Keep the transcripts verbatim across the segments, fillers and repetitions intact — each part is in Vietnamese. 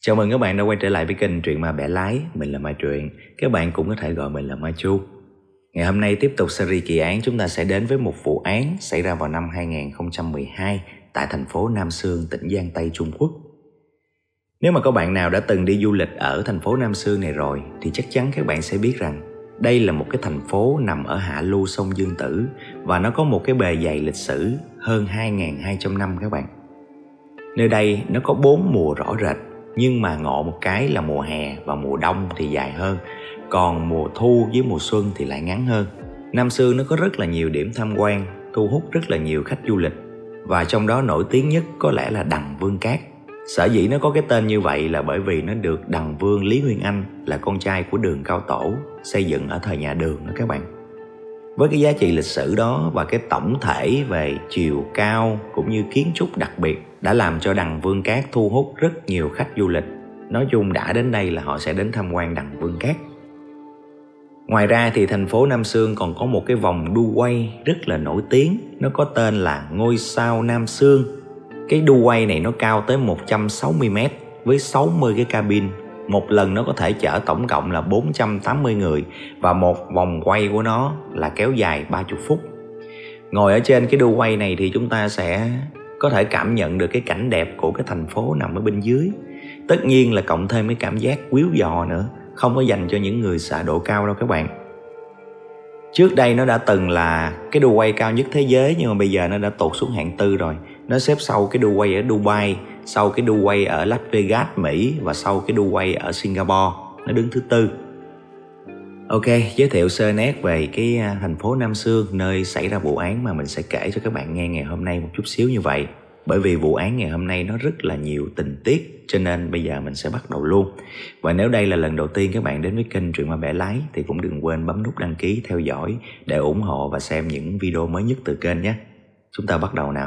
Chào mừng các bạn đã quay trở lại với kênh Truyện Ma Bẻ Lái. Mình là Mai Truyện. Các bạn cũng có thể gọi mình là Mai Chu. Ngày hôm nay tiếp tục series kỳ án, chúng ta sẽ đến với một vụ án xảy ra vào năm hai không một hai tại thành phố Nam Xương, tỉnh Giang Tây, Trung Quốc. Nếu mà các bạn nào đã từng đi du lịch ở thành phố Nam Xương này rồi thì chắc chắn các bạn sẽ biết rằng đây là một cái thành phố nằm ở hạ lưu sông Dương Tử và nó có một cái bề dày lịch sử hơn hai nghìn hai trăm năm các bạn. Nơi đây nó có bốn mùa rõ rệt, nhưng mà ngộ một cái là mùa hè và mùa đông thì dài hơn, còn mùa thu với mùa xuân thì lại ngắn hơn. Nam Xương nó có rất là nhiều điểm tham quan, thu hút rất là nhiều khách du lịch, và trong đó nổi tiếng nhất có lẽ là Đằng Vương Cát. Sở dĩ nó có cái tên như vậy là bởi vì nó được Đằng Vương Lý Nguyên Anh là con trai của Đường Cao Tổ xây dựng ở thời nhà Đường đó các bạn. Với cái giá trị lịch sử đó và cái tổng thể về chiều cao cũng như kiến trúc đặc biệt đã làm cho Đằng Vương Cát thu hút rất nhiều khách du lịch. Nói chung đã đến đây là họ sẽ đến tham quan Đằng Vương Cát. Ngoài ra thì thành phố Nam Xương còn có một cái vòng đu quay rất là nổi tiếng. Nó có tên là Ngôi Sao Nam Xương. Cái đu quay này nó cao tới một trăm sáu mươi mét với sáu mươi cái cabin. Một lần nó có thể chở tổng cộng là bốn trăm tám mươi người, và một vòng quay của nó là kéo dài ba mươi phút. Ngồi ở trên cái đu quay này thì chúng ta sẽ có thể cảm nhận được cái cảnh đẹp của cái thành phố nằm ở bên dưới. Tất nhiên là cộng thêm cái cảm giác quýu dò nữa, không có dành cho những người sợ độ cao đâu các bạn. Trước đây nó đã từng là cái đu quay cao nhất thế giới, nhưng mà bây giờ nó đã tụt xuống hạng tư rồi. Nó xếp sau cái đu quay ở Dubai, sau cái đu quay ở Las Vegas, Mỹ, và sau cái đu quay ở Singapore. Nó đứng thứ tư. Ok, giới thiệu sơ nét về cái thành phố Nam Xương, nơi xảy ra vụ án mà mình sẽ kể cho các bạn nghe ngày hôm nay một chút xíu như vậy. Bởi vì vụ án ngày hôm nay nó rất là nhiều tình tiết, cho nên bây giờ mình sẽ bắt đầu luôn. Và nếu đây là lần đầu tiên các bạn đến với kênh Truyện Ma Bẻ Lái thì cũng đừng quên bấm nút đăng ký, theo dõi để ủng hộ và xem những video mới nhất từ kênh nhé. Chúng ta bắt đầu nào.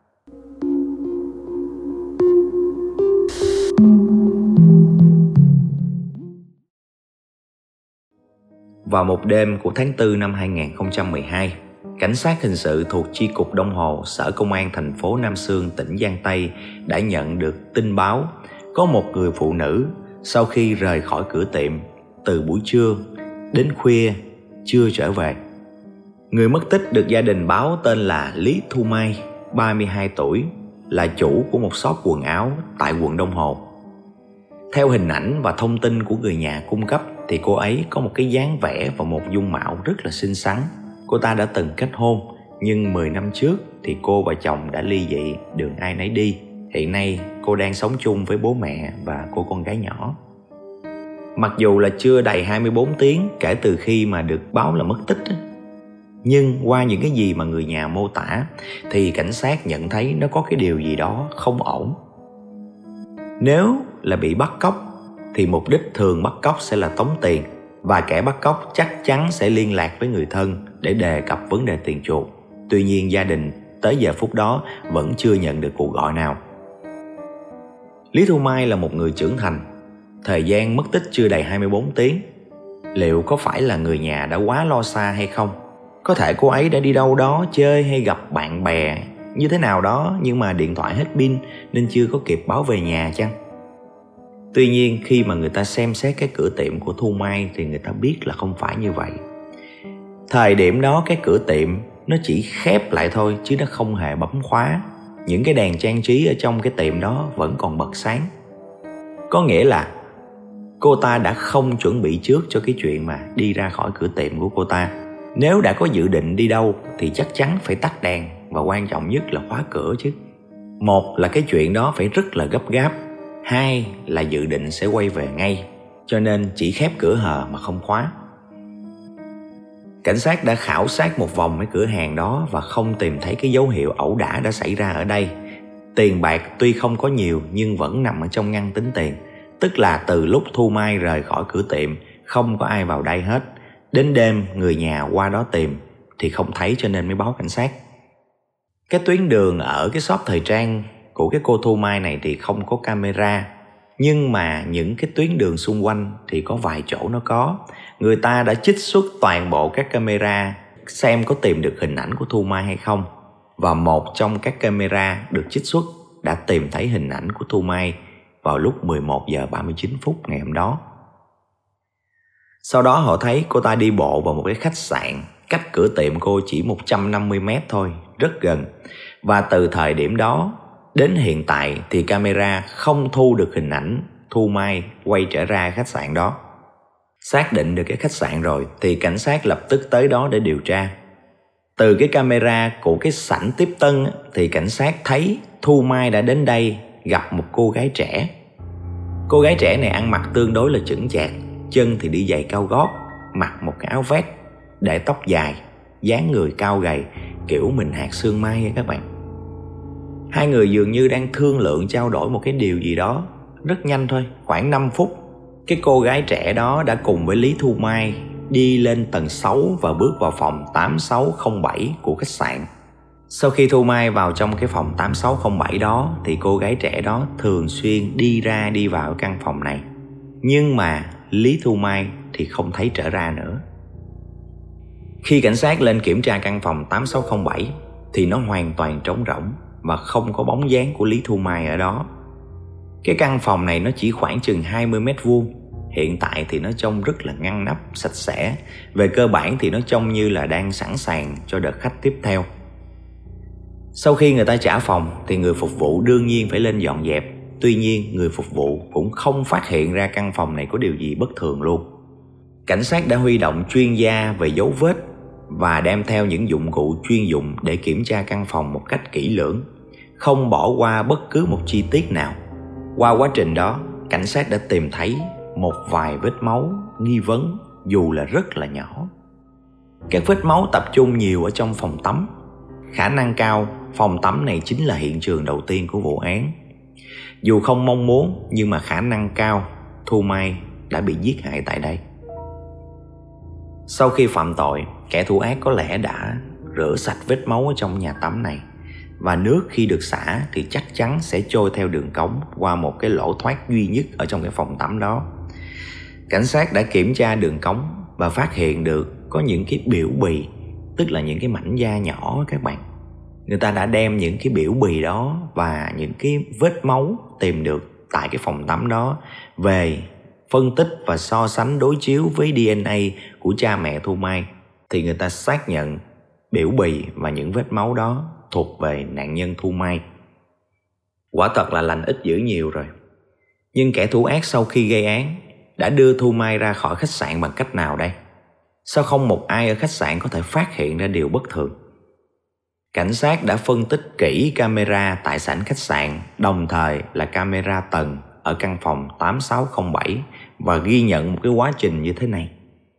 Vào một đêm của tháng tư năm hai không một hai, cảnh sát hình sự thuộc chi cục Đông Hồ, Sở Công an thành phố Nam Xương, tỉnh Giang Tây đã nhận được tin báo có một người phụ nữ sau khi rời khỏi cửa tiệm từ buổi trưa đến khuya chưa trở về. Người mất tích được gia đình báo tên là Lý Thu Mai, ba mươi hai tuổi, là chủ của một shop quần áo tại quận Đông Hồ. Theo hình ảnh và thông tin của người nhà cung cấp thì cô ấy có một cái dáng vẻ và một dung mạo rất là xinh xắn. Cô ta đã từng kết hôn, nhưng mười năm trước thì cô và chồng đã ly dị, đường ai nấy đi. Hiện nay cô đang sống chung với bố mẹ và cô con gái nhỏ. Mặc dù là chưa đầy hai mươi bốn tiếng kể từ khi mà được báo là mất tích, nhưng qua những cái gì mà người nhà mô tả thì cảnh sát nhận thấy nó có cái điều gì đó không ổn. Nếu là bị bắt cóc thì mục đích thường bắt cóc sẽ là tống tiền, và kẻ bắt cóc chắc chắn sẽ liên lạc với người thân để đề cập vấn đề tiền chuộc. Tuy nhiên gia đình tới giờ phút đó vẫn chưa nhận được cuộc gọi nào. Lý Thu Mai là một người trưởng thành, thời gian mất tích chưa đầy hai mươi bốn tiếng. Liệu có phải là người nhà đã quá lo xa hay không? Có thể cô ấy đã đi đâu đó chơi hay gặp bạn bè như thế nào đó, nhưng mà điện thoại hết pin nên chưa có kịp báo về nhà chăng? Tuy nhiên khi mà người ta xem xét cái cửa tiệm của Thu Mai thì người ta biết là không phải như vậy. Thời điểm đó cái cửa tiệm nó chỉ khép lại thôi chứ nó không hề bấm khóa. Những cái đèn trang trí ở trong cái tiệm đó vẫn còn bật sáng. Có nghĩa là cô ta đã không chuẩn bị trước cho cái chuyện mà đi ra khỏi cửa tiệm của cô ta. Nếu đã có dự định đi đâu thì chắc chắn phải tắt đèn, và quan trọng nhất là khóa cửa chứ. Một là cái chuyện đó phải rất là gấp gáp, hai là dự định sẽ quay về ngay, cho nên chỉ khép cửa hờ mà không khóa. Cảnh sát đã khảo sát một vòng cái cửa hàng đó và không tìm thấy cái dấu hiệu ẩu đả đã xảy ra ở đây. Tiền bạc tuy không có nhiều nhưng vẫn nằm ở trong ngăn tính tiền, tức là từ lúc Thu Mai rời khỏi cửa tiệm không có ai vào đây hết. Đến đêm người nhà qua đó tìm thì không thấy, cho nên mới báo cảnh sát. Cái tuyến đường ở cái shop thời trang của cái cô Thu Mai này thì không có camera, nhưng mà những cái tuyến đường xung quanh thì có vài chỗ nó có. Người ta đã trích xuất toàn bộ các camera xem có tìm được hình ảnh của Thu Mai hay không, và một trong các camera được trích xuất đã tìm thấy hình ảnh của Thu Mai vào lúc mười một giờ ba mươi chín phút ngày hôm đó. Sau đó họ thấy cô ta đi bộ vào một cái khách sạn cách cửa tiệm cô chỉ một trăm năm mươi mét thôi, rất gần. Và từ thời điểm đó đến hiện tại thì camera không thu được hình ảnh Thu Mai quay trở ra khách sạn đó. Xác định được cái khách sạn rồi thì cảnh sát lập tức tới đó để điều tra. Từ cái camera của cái sảnh tiếp tân thì cảnh sát thấy Thu Mai đã đến đây gặp một cô gái trẻ. Cô gái trẻ này ăn mặc tương đối là chững chạc, chân thì đi giày cao gót, mặc một cái áo vest, để tóc dài, dáng người cao gầy, kiểu mình hạt sương mai nha các bạn. Hai người dường như đang thương lượng trao đổi một cái điều gì đó. Rất nhanh thôi, khoảng năm phút, cái cô gái trẻ đó đã cùng với Lý Thu Mai đi lên tầng sáu và bước vào phòng tám sáu không bảy của khách sạn. Sau khi Thu Mai vào trong cái phòng tám sáu không bảy đó thì cô gái trẻ đó thường xuyên đi ra đi vào căn phòng này. Nhưng mà Lý Thu Mai thì không thấy trở ra nữa. Khi cảnh sát lên kiểm tra căn phòng tám sáu không bảy thì nó hoàn toàn trống rỗng và không có bóng dáng của Lý Thu Mai ở đó. Cái căn phòng này nó chỉ khoảng chừng hai mươi mét vuông. Hiện tại thì nó trông rất là ngăn nắp, sạch sẽ. Về cơ bản thì nó trông như là đang sẵn sàng cho đợt khách tiếp theo. Sau khi người ta trả phòng thì người phục vụ đương nhiên phải lên dọn dẹp. Tuy nhiên người phục vụ cũng không phát hiện ra căn phòng này có điều gì bất thường luôn. Cảnh sát đã huy động chuyên gia về dấu vết và đem theo những dụng cụ chuyên dụng để kiểm tra căn phòng một cách kỹ lưỡng, không bỏ qua bất cứ một chi tiết nào. Qua quá trình đó, cảnh sát đã tìm thấy một vài vết máu nghi vấn dù là rất là nhỏ. Các vết máu tập trung nhiều ở trong phòng tắm. Khả năng cao phòng tắm này chính là hiện trường đầu tiên của vụ án. Dù không mong muốn nhưng mà khả năng cao Thu Mai đã bị giết hại tại đây. Sau khi phạm tội, kẻ thủ ác có lẽ đã rửa sạch vết máu ở trong nhà tắm này, và nước khi được xả thì chắc chắn sẽ trôi theo đường cống qua một cái lỗ thoát duy nhất ở trong cái phòng tắm đó. Cảnh sát đã kiểm tra đường cống và phát hiện được có những cái biểu bì, tức là những cái mảnh da nhỏ các bạn. Người ta đã đem những cái biểu bì đó và những cái vết máu tìm được tại cái phòng tắm đó về phân tích và so sánh đối chiếu với đê en a của cha mẹ Thu Mai, thì người ta xác nhận biểu bì và những vết máu đó thuộc về nạn nhân Thu Mai. Quả thật là lành ít dữ nhiều rồi. Nhưng kẻ thủ ác sau khi gây án đã đưa Thu Mai ra khỏi khách sạn bằng cách nào đây? Sao không một ai ở khách sạn có thể phát hiện ra điều bất thường? Cảnh sát đã phân tích kỹ camera tại sảnh khách sạn, đồng thời là camera tầng ở căn phòng tám sáu không bảy và ghi nhận một cái quá trình như thế này.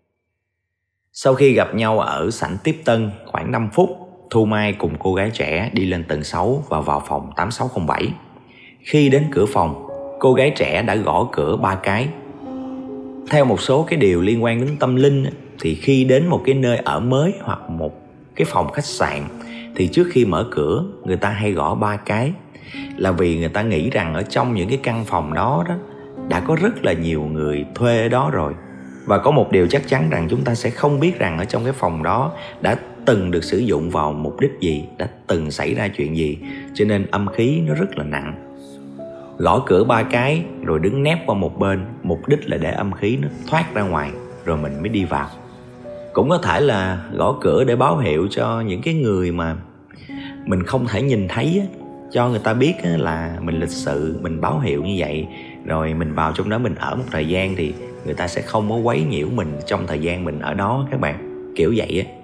Sau khi gặp nhau ở sảnh tiếp tân khoảng năm phút, Thu Mai cùng cô gái trẻ đi lên tầng sáu và vào phòng tám sáu không bảy. Khi đến cửa phòng, cô gái trẻ đã gõ cửa ba cái. Theo một số cái điều liên quan đến tâm linh thì khi đến một cái nơi ở mới hoặc một cái phòng khách sạn thì trước khi mở cửa người ta hay gõ ba cái, là vì người ta nghĩ rằng ở trong những cái căn phòng đó đó đã có rất là nhiều người thuê ở đó rồi. Và có một điều chắc chắn rằng chúng ta sẽ không biết rằng ở trong cái phòng đó đã từng được sử dụng vào mục đích gì, đã từng xảy ra chuyện gì, cho nên âm khí nó rất là nặng. Gõ cửa ba cái rồi đứng nép qua một bên, mục đích là để âm khí nó thoát ra ngoài rồi mình mới đi vào. Cũng có thể là gõ cửa để báo hiệu cho những cái người mà mình không thể nhìn thấy á, cho người ta biết là mình lịch sự, mình báo hiệu như vậy, rồi mình vào trong đó mình ở một thời gian thì người ta sẽ không có quấy nhiễu mình trong thời gian mình ở đó các bạn, kiểu vậy á.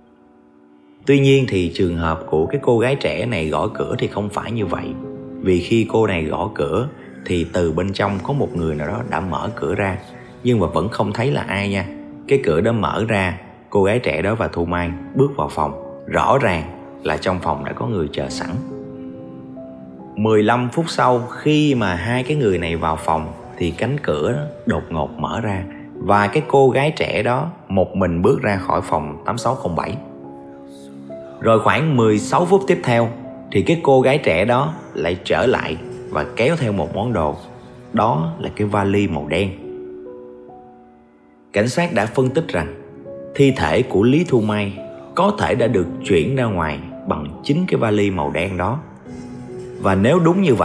Tuy nhiên thì trường hợp của cái cô gái trẻ này gõ cửa thì không phải như vậy. Vì khi cô này gõ cửa thì từ bên trong có một người nào đó đã mở cửa ra, nhưng mà vẫn không thấy là ai nha. Cái cửa đó mở ra, cô gái trẻ đó và Thu Mai bước vào phòng. Rõ ràng là trong phòng đã có người chờ sẵn. mười lăm phút sau khi mà hai cái người này vào phòng thì cánh cửa đó đột ngột mở ra và cái cô gái trẻ đó một mình bước ra khỏi phòng tám sáu không bảy. Rồi khoảng mười sáu phút tiếp theo thì cái cô gái trẻ đó lại trở lại và kéo theo một món đồ. Đó là cái vali màu đen. Cảnh sát đã phân tích rằng thi thể của Lý Thu Mai có thể đã được chuyển ra ngoài bằng chính cái vali màu đen đó. Và nếu đúng như vậy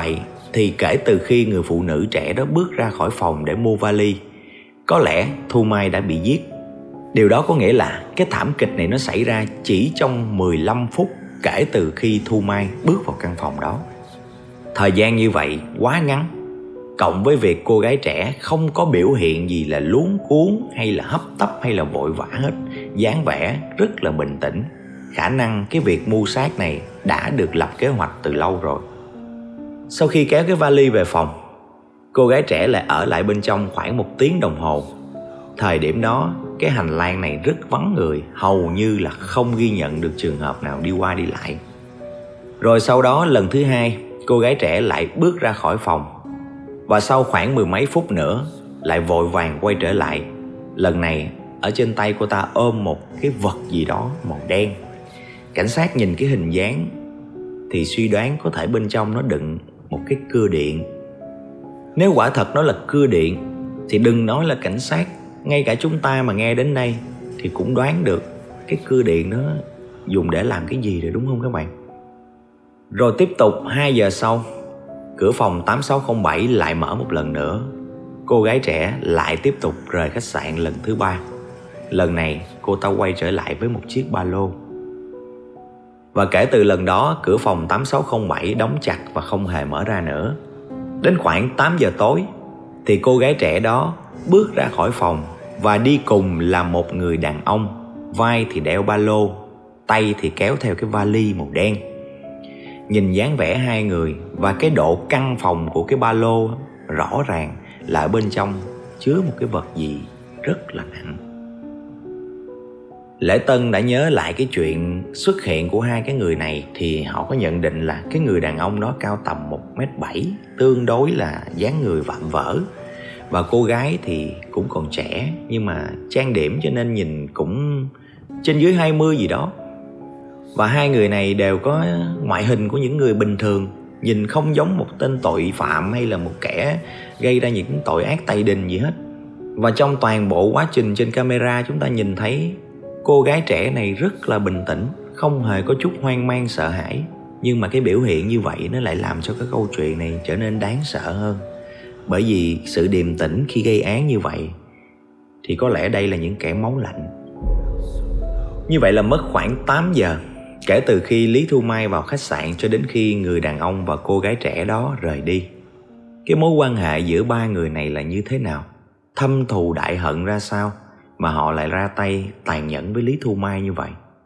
thì kể từ khi người phụ nữ trẻ đó bước ra khỏi phòng để mua vali, có lẽ Thu Mai đã bị giết. Điều đó có nghĩa là cái thảm kịch này nó xảy ra chỉ trong mười lăm phút kể từ khi Thu Mai bước vào căn phòng đó. Thời gian như vậy quá ngắn, cộng với việc cô gái trẻ không có biểu hiện gì là luống cuống hay là hấp tấp hay là vội vã hết, dáng vẻ rất là bình tĩnh. Khả năng cái việc mưu sát này đã được lập kế hoạch từ lâu rồi. Sau khi kéo cái vali về phòng, cô gái trẻ lại ở lại bên trong khoảng một tiếng đồng hồ. Thời điểm đó, cái hành lang này rất vắng người, hầu như là không ghi nhận được trường hợp nào đi qua đi lại. Rồi sau đó lần thứ hai, cô gái trẻ lại bước ra khỏi phòng. Và sau khoảng mười mấy phút nữa, lại vội vàng quay trở lại. Lần này, ở trên tay cô ta ôm một cái vật gì đó màu đen. Cảnh sát nhìn cái hình dáng thì suy đoán có thể bên trong nó đựng một cái cưa điện. Nếu quả thật nó là cưa điện thì đừng nói là cảnh sát, ngay cả chúng ta mà nghe đến đây thì cũng đoán được cái cưa điện đó dùng để làm cái gì rồi, đúng không các bạn? Rồi tiếp tục hai giờ sau, cửa phòng tám sáu không bảy lại mở một lần nữa. Cô gái trẻ lại tiếp tục rời khách sạn lần thứ ba. Lần này cô ta quay trở lại với một chiếc ba lô. Và kể từ lần đó, cửa phòng tám sáu không bảy đóng chặt và không hề mở ra nữa. Đến khoảng tám giờ tối thì cô gái trẻ đó bước ra khỏi phòng và đi cùng là một người đàn ông, vai thì đeo ba lô, tay thì kéo theo cái vali màu đen. Nhìn dáng vẻ hai người và cái độ căng phòng của cái ba lô, rõ ràng là ở bên trong chứa một cái vật gì rất là nặng. Lễ Tân đã nhớ lại cái chuyện xuất hiện của hai cái người này thì họ có nhận định là cái người đàn ông đó cao tầm một mét bảy, tương đối là dáng người vạm vỡ. Và cô gái thì cũng còn trẻ nhưng mà trang điểm cho nên nhìn cũng trên dưới hai mươi gì đó. Và hai người này đều có ngoại hình của những người bình thường, nhìn không giống một tên tội phạm hay là một kẻ gây ra những tội ác tày đình gì hết. Và trong toàn bộ quá trình trên camera chúng ta nhìn thấy cô gái trẻ này rất là bình tĩnh, không hề có chút hoang mang sợ hãi. Nhưng mà cái biểu hiện như vậy nó lại làm cho cái câu chuyện này trở nên đáng sợ hơn. Bởi vì sự điềm tĩnh khi gây án như vậy thì có lẽ đây là những kẻ máu lạnh. Như vậy là mất khoảng tám giờ kể từ khi Lý Thu Mai vào khách sạn cho đến khi người đàn ông và cô gái trẻ đó rời đi. Cái mối quan hệ giữa ba người này là như thế nào? Thâm thù đại hận ra sao mà họ lại ra tay tàn nhẫn với Lý Thu Mai như vậy?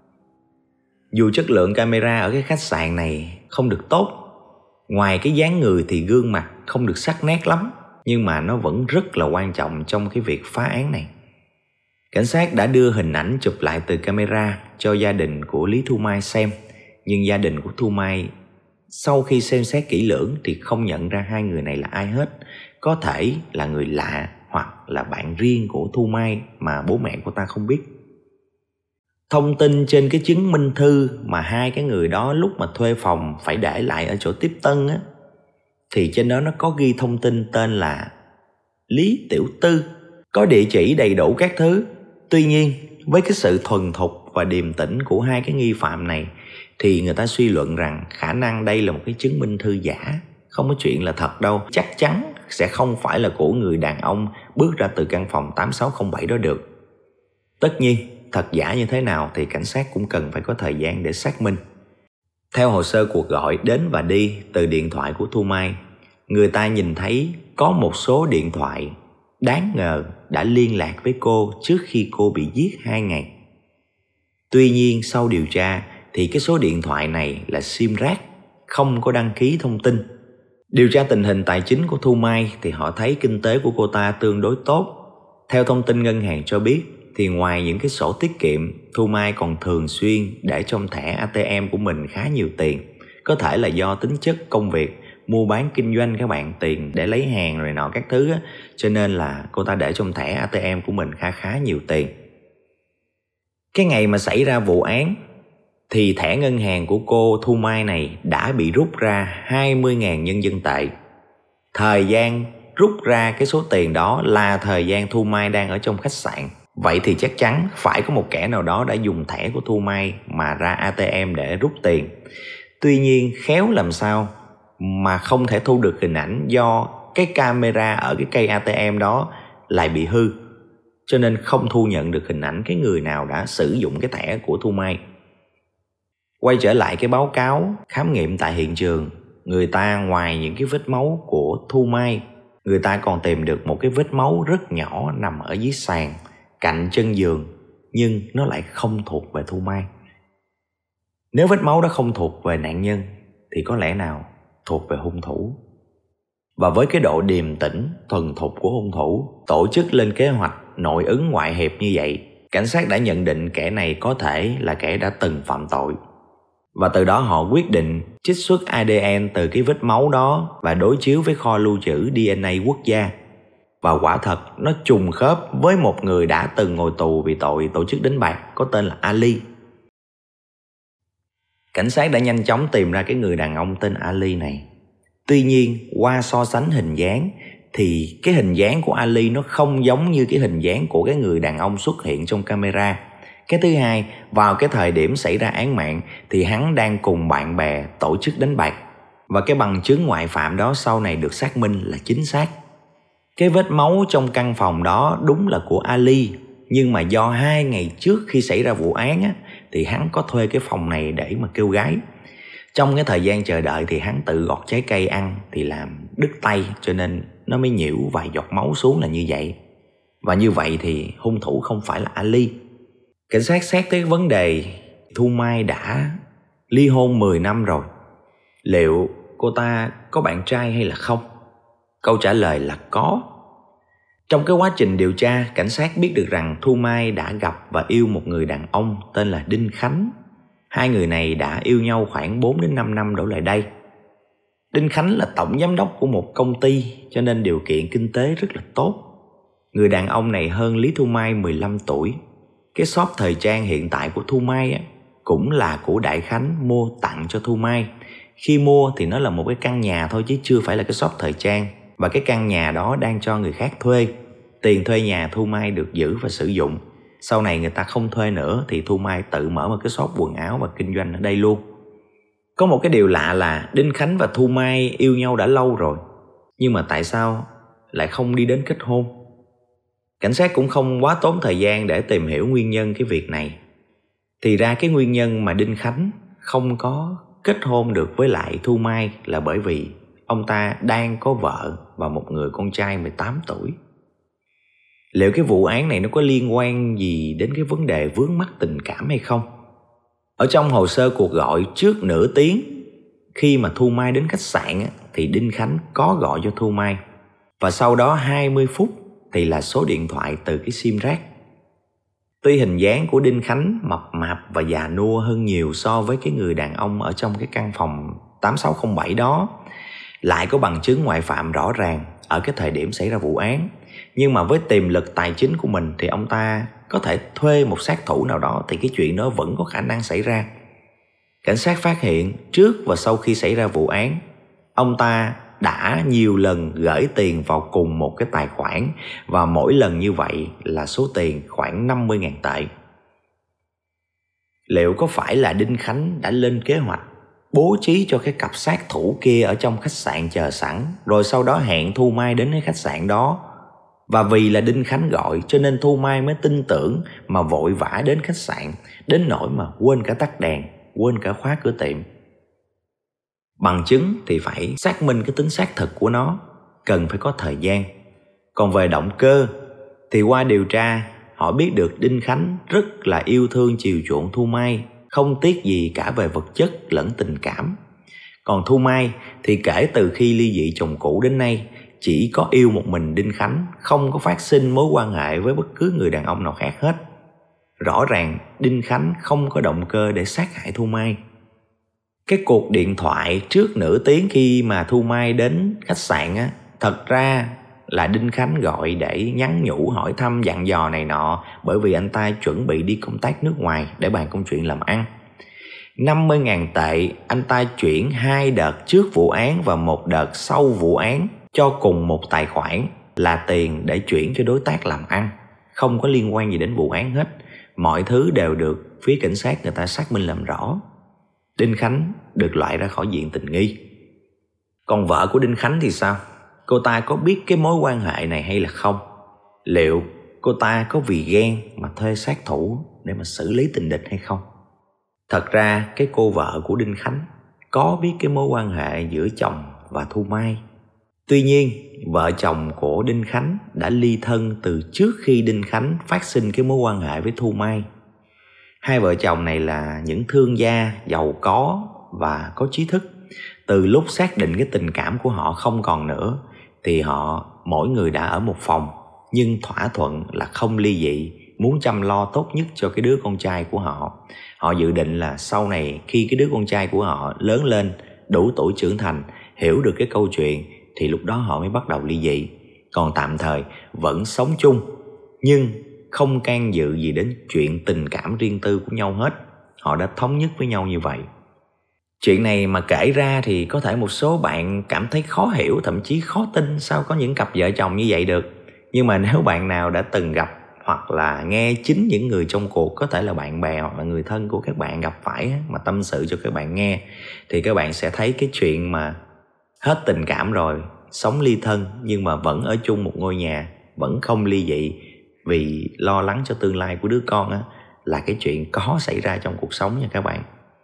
Dù chất lượng camera ở cái khách sạn này không được tốt, ngoài cái dáng người thì gương mặt không được sắc nét lắm, nhưng mà nó vẫn rất là quan trọng trong cái việc phá án này. Cảnh sát đã đưa hình ảnh chụp lại từ camera cho gia đình của Lý Thu Mai xem, nhưng gia đình của Thu Mai sau khi xem xét kỹ lưỡng thì không nhận ra hai người này là ai hết. Có thể là người lạ hoặc là bạn riêng của Thu Mai mà bố mẹ của ta không biết. Thông tin trên cái chứng minh thư mà hai cái người đó lúc mà thuê phòng phải để lại ở chỗ tiếp tân á, thì trên đó nó có ghi thông tin tên là Lý Tiểu Tư, có địa chỉ đầy đủ các thứ. Tuy nhiên với cái sự thuần thục và điềm tĩnh của hai cái nghi phạm này thì người ta suy luận rằng khả năng đây là một cái chứng minh thư giả, không có chuyện là thật đâu. Chắc chắn sẽ không phải là của người đàn ông bước ra từ căn phòng tám sáu không bảy đó được. Tất nhiên thật giả như thế nào thì cảnh sát cũng cần phải có thời gian để xác minh. Theo hồ sơ cuộc gọi đến và đi từ điện thoại của Thu Mai, người ta nhìn thấy có một số điện thoại đáng ngờ đã liên lạc với cô trước khi cô bị giết hai ngày. Tuy nhiên sau điều tra thì cái số điện thoại này là sim rác, không có đăng ký thông tin. Điều tra tình hình tài chính của Thu Mai thì họ thấy kinh tế của cô ta tương đối tốt. Theo thông tin ngân hàng cho biết thì ngoài những cái sổ tiết kiệm, Thu Mai còn thường xuyên để trong thẻ a tê em của mình khá nhiều tiền. Có thể là do tính chất công việc mua bán kinh doanh các bạn, tiền để lấy hàng rồi nọ các thứ á, cho nên là cô ta để trong thẻ a tê em của mình khá khá nhiều tiền. Cái ngày mà xảy ra vụ án thì thẻ ngân hàng của cô Thu Mai này đã bị rút ra hai mươi nghìn nhân dân tệ. Thời gian rút ra cái số tiền đó là thời gian Thu Mai đang ở trong khách sạn. Vậy thì chắc chắn phải có một kẻ nào đó đã dùng thẻ của Thu Mai mà ra a tê em để rút tiền. Tuy nhiên khéo làm sao mà không thể thu được hình ảnh do cái camera ở cái cây a tê em đó lại bị hư, cho nên không thu nhận được hình ảnh cái người nào đã sử dụng cái thẻ của Thu Mai. Quay trở lại cái báo cáo khám nghiệm tại hiện trường, người ta ngoài những cái vết máu của Thu Mai, người ta còn tìm được một cái vết máu rất nhỏ nằm ở dưới sàn cạnh chân giường, nhưng nó lại không thuộc về Thu Mai. Nếu vết máu đó không thuộc về nạn nhân thì có lẽ nào thuộc về hung thủ. Và với cái độ điềm tĩnh, thuần thục của hung thủ tổ chức lên kế hoạch nội ứng ngoại hiệp như vậy, cảnh sát đã nhận định kẻ này có thể là kẻ đã từng phạm tội. Và từ đó họ quyết định trích xuất a đê en từ cái vết máu đó và đối chiếu với kho lưu trữ đê en a quốc gia. Và quả thật nó trùng khớp với một người đã từng ngồi tù vì tội tổ chức đánh bạc có tên là Ali. Cảnh sát đã nhanh chóng tìm ra cái người đàn ông tên Ali này. Tuy nhiên qua so sánh hình dáng thì cái hình dáng của Ali nó không giống như cái hình dáng của cái người đàn ông xuất hiện trong camera. Cái thứ hai, vào cái thời điểm xảy ra án mạng thì hắn đang cùng bạn bè tổ chức đánh bạc. Và cái bằng chứng ngoại phạm đó sau này được xác minh là chính xác. Cái vết máu trong căn phòng đó đúng là của Ali, nhưng mà do hai ngày trước khi xảy ra vụ án á, thì hắn có thuê cái phòng này để mà kêu gái. Trong cái thời gian chờ đợi thì hắn tự gọt trái cây ăn thì làm đứt tay, cho nên nó mới nhiễu vài giọt máu xuống là như vậy. Và như vậy thì hung thủ không phải là Ali. Cảnh sát xét tới vấn đề Thu Mai đã ly hôn mười năm rồi, liệu cô ta có bạn trai hay là không? Câu trả lời là có. Trong cái quá trình điều tra, cảnh sát biết được rằng Thu Mai đã gặp và yêu một người đàn ông tên là Đinh Khánh. Hai người này đã yêu nhau khoảng bốn đến năm năm đổ lại đây. Đinh Khánh là tổng giám đốc của một công ty, cho nên điều kiện kinh tế rất là tốt. Người đàn ông này hơn Lý Thu Mai mười lăm tuổi. Cái shop thời trang hiện tại của Thu Mai á, cũng là của Đại Khánh mua tặng cho Thu Mai. Khi mua thì nó là một cái căn nhà thôi chứ chưa phải là cái shop thời trang. Và cái căn nhà đó đang cho người khác thuê. Tiền thuê nhà Thu Mai được giữ và sử dụng. Sau này người ta không thuê nữa thì Thu Mai tự mở một cái shop quần áo và kinh doanh ở đây luôn. Có một cái điều lạ là Đinh Khánh và Thu Mai yêu nhau đã lâu rồi, nhưng mà tại sao lại không đi đến kết hôn? Cảnh sát cũng không quá tốn thời gian để tìm hiểu nguyên nhân cái việc này. Thì ra cái nguyên nhân mà Đinh Khánh không có kết hôn được với lại Thu Mai là bởi vì ông ta đang có vợ và một người con trai mười tám tuổi. Liệu cái vụ án này nó có liên quan gì đến cái vấn đề vướng mắc tình cảm hay không? Ở trong hồ sơ cuộc gọi trước nửa tiếng khi mà Thu Mai đến khách sạn thì Đinh Khánh có gọi cho Thu Mai. Và sau đó hai mươi phút thì là số điện thoại từ cái sim rác. Tuy hình dáng của Đinh Khánh mập mạp và già nua hơn nhiều so với cái người đàn ông ở trong cái căn phòng tám sáu không bảy đó, lại có bằng chứng ngoại phạm rõ ràng ở cái thời điểm xảy ra vụ án. Nhưng mà với tiềm lực tài chính của mình thì ông ta có thể thuê một sát thủ nào đó thì cái chuyện đó vẫn có khả năng xảy ra. Cảnh sát phát hiện trước và sau khi xảy ra vụ án, ông ta đã nhiều lần gửi tiền vào cùng một cái tài khoản và mỗi lần như vậy là số tiền khoảng năm mươi nghìn tệ. Liệu có phải là Đinh Khánh đã lên kế hoạch bố trí cho cái cặp sát thủ kia ở trong khách sạn chờ sẵn, rồi sau đó hẹn Thu Mai đến cái khách sạn đó? Và vì là Đinh Khánh gọi cho nên Thu Mai mới tin tưởng mà vội vã đến khách sạn, đến nỗi mà quên cả tắt đèn, quên cả khóa cửa tiệm. Bằng chứng thì phải xác minh cái tính xác thực của nó, cần phải có thời gian. Còn về động cơ thì qua điều tra họ biết được Đinh Khánh rất là yêu thương chiều chuộng Thu Mai, không tiếc gì cả về vật chất lẫn tình cảm. Còn Thu Mai thì kể từ khi ly dị chồng cũ đến nay chỉ có yêu một mình Đinh Khánh, không có phát sinh mối quan hệ với bất cứ người đàn ông nào khác hết. Rõ ràng Đinh Khánh không có động cơ để sát hại Thu Mai. Cái cuộc điện thoại trước nửa tiếng khi mà Thu Mai đến khách sạn á, thật ra là Đinh Khánh gọi để nhắn nhủ hỏi thăm dặn dò này nọ, bởi vì anh ta chuẩn bị đi công tác nước ngoài để bàn công chuyện làm ăn. năm mươi nghìn tệ anh ta chuyển hai đợt trước vụ án và một đợt sau vụ án cho cùng một tài khoản, là tiền để chuyển cho đối tác làm ăn, không có liên quan gì đến vụ án hết. Mọi thứ đều được phía cảnh sát người ta xác minh làm rõ. Đinh Khánh được loại ra khỏi diện tình nghi. Còn vợ của Đinh Khánh thì sao? Cô ta có biết cái mối quan hệ này hay là không? Liệu cô ta có vì ghen mà thuê sát thủ để mà xử lý tình địch hay không? Thật ra cái cô vợ của Đinh Khánh có biết cái mối quan hệ giữa chồng và Thu Mai. Tuy nhiên, vợ chồng của Đinh Khánh đã ly thân từ trước khi Đinh Khánh phát sinh cái mối quan hệ với Thu Mai. Hai vợ chồng này là những thương gia giàu có và có trí thức. Từ lúc xác định cái tình cảm của họ không còn nữa thì họ mỗi người đã ở một phòng, nhưng thỏa thuận là không ly dị, muốn chăm lo tốt nhất cho cái đứa con trai của họ. Họ dự định là sau này khi cái đứa con trai của họ lớn lên, đủ tuổi trưởng thành, hiểu được cái câu chuyện thì lúc đó họ mới bắt đầu ly dị. Còn tạm thời vẫn sống chung, nhưng không can dự gì đến chuyện tình cảm riêng tư của nhau hết. Họ đã thống nhất với nhau như vậy. Chuyện này mà kể ra thì có thể một số bạn cảm thấy khó hiểu, thậm chí khó tin sao có những cặp vợ chồng như vậy được. Nhưng mà nếu bạn nào đã từng gặp hoặc là nghe chính những người trong cuộc, có thể là bạn bè hoặc là người thân của các bạn gặp phải mà tâm sự cho các bạn nghe, thì các bạn sẽ thấy cái chuyện mà hết tình cảm rồi, sống ly thân nhưng mà vẫn ở chung một ngôi nhà, vẫn không ly dị vì lo lắng cho tương lai của đứa con á, là cái chuyện có xảy ra trong cuộc sống nha các bạn.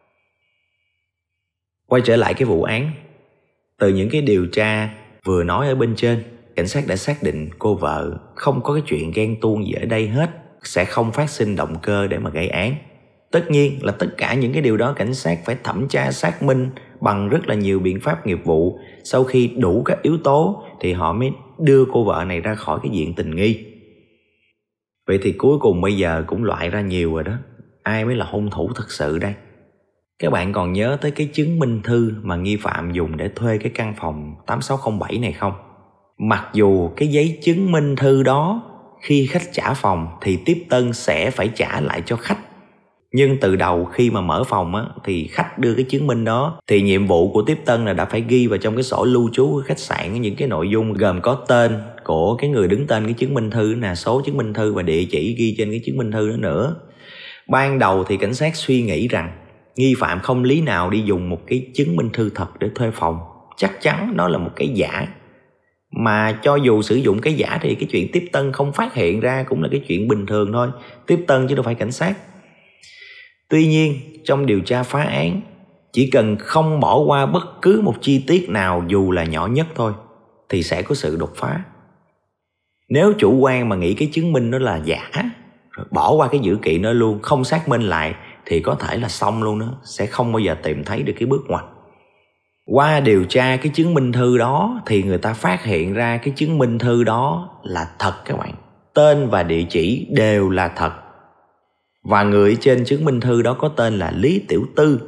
Quay trở lại cái vụ án, từ những cái điều tra vừa nói ở bên trên, cảnh sát đã xác định cô vợ không có cái chuyện ghen tuông gì ở đây hết, sẽ không phát sinh động cơ để mà gây án. Tất nhiên là tất cả những cái điều đó cảnh sát phải thẩm tra xác minh bằng rất là nhiều biện pháp nghiệp vụ. Sau khi đủ các yếu tố thì họ mới đưa cô vợ này ra khỏi cái diện tình nghi. Vậy thì cuối cùng bây giờ cũng loại ra nhiều rồi đó. Ai mới là hung thủ thật sự đây? Các bạn còn nhớ tới cái chứng minh thư mà nghi phạm dùng để thuê cái căn phòng tám sáu không bảy này không? Mặc dù cái giấy chứng minh thư đó khi khách trả phòng thì tiếp tân sẽ phải trả lại cho khách. Nhưng từ đầu khi mà mở phòng á, thì khách đưa cái chứng minh đó thì nhiệm vụ của tiếp tân là đã phải ghi vào trong cái sổ lưu trú của khách sạn những cái nội dung gồm có tên của cái người đứng tên cái chứng minh thư nè, số chứng minh thư và địa chỉ ghi trên cái chứng minh thư đó nữa. Ban đầu thì cảnh sát suy nghĩ rằng nghi phạm không lý nào đi dùng một cái chứng minh thư thật để thuê phòng. Chắc chắn đó là một cái giả. Mà cho dù sử dụng cái giả thì cái chuyện tiếp tân không phát hiện ra cũng là cái chuyện bình thường thôi. Tiếp tân chứ đâu phải cảnh sát. Tuy nhiên trong điều tra phá án, chỉ cần không bỏ qua bất cứ một chi tiết nào dù là nhỏ nhất thôi thì sẽ có sự đột phá. Nếu chủ quan mà nghĩ cái chứng minh đó là giả, rồi bỏ qua cái dữ kiện đó luôn, không xác minh lại thì có thể là xong luôn đó, sẽ không bao giờ tìm thấy được cái bước ngoặt. Qua điều tra cái chứng minh thư đó thì người ta phát hiện ra cái chứng minh thư đó là thật các bạn. Tên và địa chỉ đều là thật. Và người trên chứng minh thư đó có tên là Lý Tiểu Tư.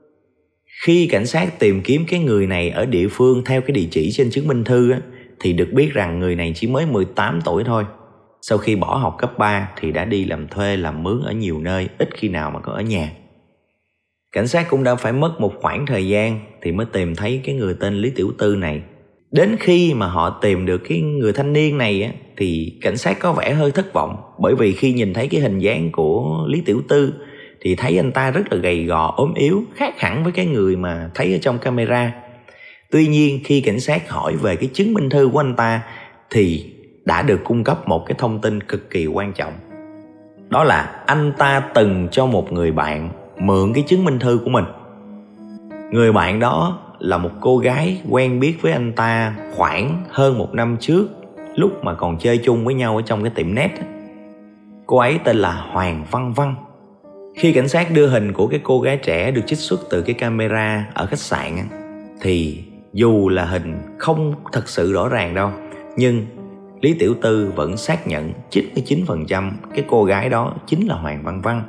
Khi cảnh sát tìm kiếm cái người này ở địa phương theo cái địa chỉ trên chứng minh thư á, thì được biết rằng người này chỉ mới mười tám tuổi thôi. Sau khi bỏ học cấp ba thì đã đi làm thuê làm mướn ở nhiều nơi, ít khi nào mà có ở nhà. Cảnh sát cũng đã phải mất một khoảng thời gian thì mới tìm thấy cái người tên Lý Tiểu Tư này. Đến khi mà họ tìm được cái người thanh niên này á, thì cảnh sát có vẻ hơi thất vọng. Bởi vì khi nhìn thấy cái hình dáng của Lý Tiểu Tư thì thấy anh ta rất là gầy gò, ốm yếu, khác hẳn với cái người mà thấy ở trong camera. Tuy nhiên khi cảnh sát hỏi về cái chứng minh thư của anh ta thì đã được cung cấp một cái thông tin cực kỳ quan trọng. Đó là anh ta từng cho một người bạn mượn cái chứng minh thư của mình. Người bạn đó là một cô gái quen biết với anh ta khoảng hơn một năm trước, lúc mà còn chơi chung với nhau ở trong cái tiệm net. Cô ấy tên là Hoàng Văn Văn. Khi cảnh sát đưa hình của cái cô gái trẻ được trích xuất từ cái camera ở khách sạn thì dù là hình không thật sự rõ ràng đâu, nhưng Lý Tiểu Tư vẫn xác nhận chín mươi chín phần trăm cái cô gái đó chính là Hoàng Văn Văn.